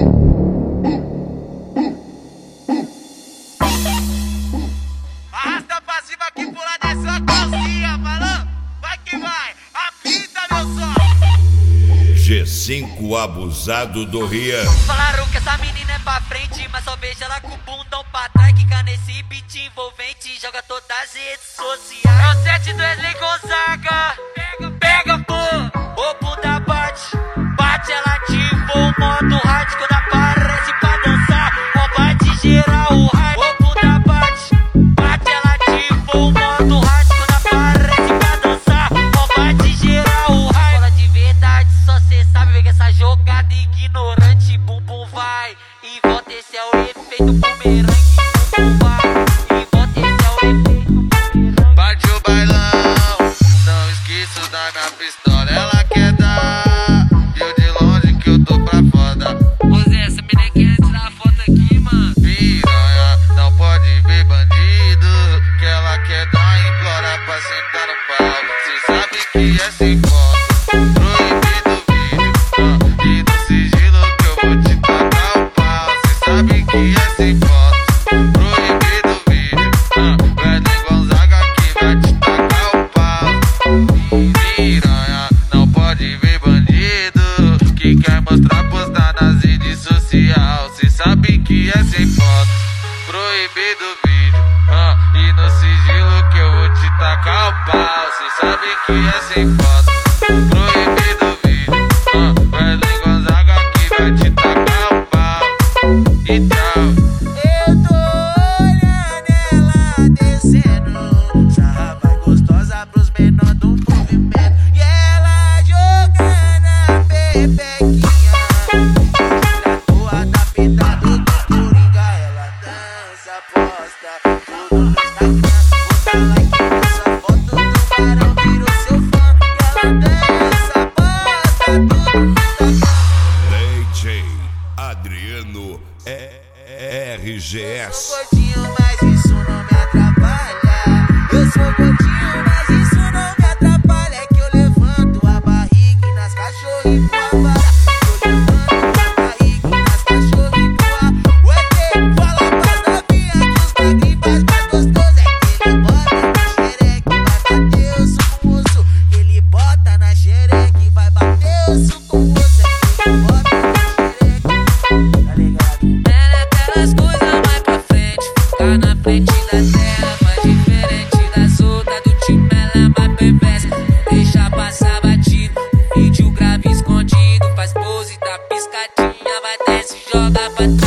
Arrasta pra cima que pula dessa calcinha, falou? Vai que vai, apita meu som. G5 abusado do Rian. Falaram que essa menina é pra frente, mas só vejo ela com o bundão pra trás. Quica nesse beat envolvente, joga todas as redes sociais. É o 7 do Wesley Gonzaga. Pega, pega, pô. O bunda bate, bate, ela ativou o modo hard. Quando aparece pra dançar, ó, vai de geral o hard. O bunda bate, bate, ela ativou o modo hard. Quando aparece pra dançar, ó, vai de geral o hard. Bola de verdade, só cê sabe ver que essa jogada ignorante. Bumbum vai e volta, esse é o efeito bumerangue. Bumbum vai e volta, esse é o efeito bumerangue. Bate o bailão, não esqueço da minha pistola. Ela quer dar, eu de longe que eu tô pra foda. Ô Zé, essa menina quer tirar a foto aqui, mano. Piranha, não pode ver bandido, que ela quer dar, implora pra sentar no pau. Cê sabe que é sem foto, proibido o vídeo, e no sigilo que eu vou te tacar o pau. Cê sabe que é sem foto, proibido o vídeo, Wesley Gonzaga que vai te tacar o pau. Piranha, não pode ver bandido, que quer mostrar, postar nas redes sociais. Cê sabe que é sem foto, proibido o vídeo, e no sigilo que eu vou te tacar o pau. Cê sabe que é sem foto, proibido o vídeo, Wesley Gonzaga que vai te tacar o pau. E tchau. Eu tô olhando ela descendo, sarrapa gostosa pros menores do movimento. E ela jogando a pepequinha, tira a toa da pita do Coringa. Ela dança, posta tudo no Instagram. Bota like nessa foto do Barão, virou seu fã. E ela dança, posta tudo no Instagram. DJ Adriano RGS. Sou gordinho, mas isso não me atrapalha. Eu sou gordinho, mas isso não me atrapalha. É que eu levanto a barriga e nas cachorrinhos voa vara. Eu levanto a barriga e nas cachorrinhos voa. O ET fala pras novinhas que os magrinhos faz mais gostoso. É que ele bota na xereque, vai bater osso com osso. Ele bota na xereque, vai bater osso com osso. É que ele bota na xereque, tá ligado? Ela é aquelas coisas mais pra frente, ficar na frente da tela, mais diferente das outras do time, ela é mais perversa. Deixa passar batido, vídeo grave escondido, faz pose da piscadinha, vai desce e joga pra